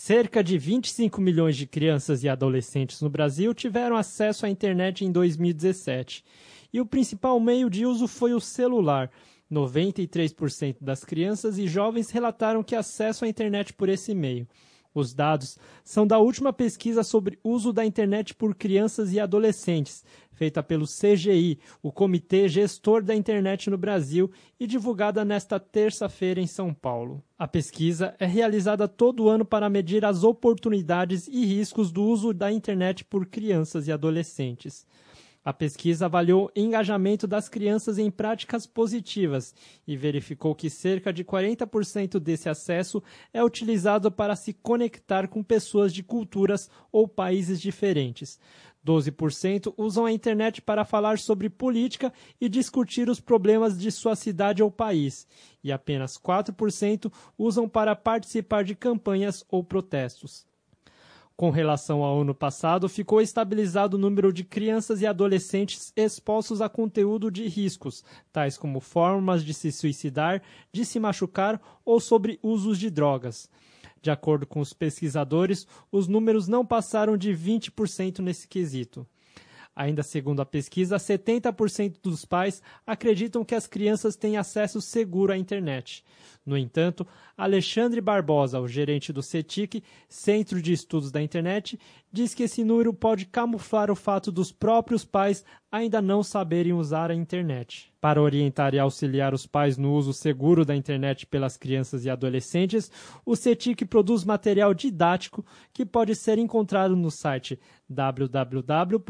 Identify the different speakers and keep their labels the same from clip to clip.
Speaker 1: Cerca de 25 milhões de crianças e adolescentes no Brasil tiveram acesso à internet em 2017. E o principal meio de uso foi o celular. 93% das crianças e jovens relataram que acesso à internet por esse meio. Os dados são da última pesquisa sobre uso da internet por crianças e adolescentes, feita pelo CGI, o Comitê Gestor da Internet no Brasil, e divulgada nesta terça-feira em São Paulo. A pesquisa é realizada todo ano para medir as oportunidades e riscos do uso da internet por crianças e adolescentes. A pesquisa avaliou o engajamento das crianças em práticas positivas e verificou que cerca de 40% desse acesso é utilizado para se conectar com pessoas de culturas ou países diferentes. 12% usam a internet para falar sobre política e discutir os problemas de sua cidade ou país, e apenas 4% usam para participar de campanhas ou protestos. Com relação ao ano passado, ficou estabilizado o número de crianças e adolescentes expostos a conteúdo de riscos, tais como formas de se suicidar, de se machucar ou sobre usos de drogas. De acordo com os pesquisadores, os números não passaram de 20% nesse quesito. Ainda segundo a pesquisa, 70% dos pais acreditam que as crianças têm acesso seguro à internet. No entanto, Alexandre Barbosa, o gerente do CETIC, Centro de Estudos da Internet, diz que esse número pode camuflar o fato dos próprios pais ainda não saberem usar a internet. Para orientar e auxiliar os pais no uso seguro da internet pelas crianças e adolescentes, o CETIC produz material didático que pode ser encontrado no site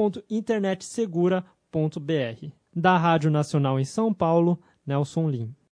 Speaker 1: www.internetsegura.br. Da Rádio Nacional em São Paulo, Nelson Lim.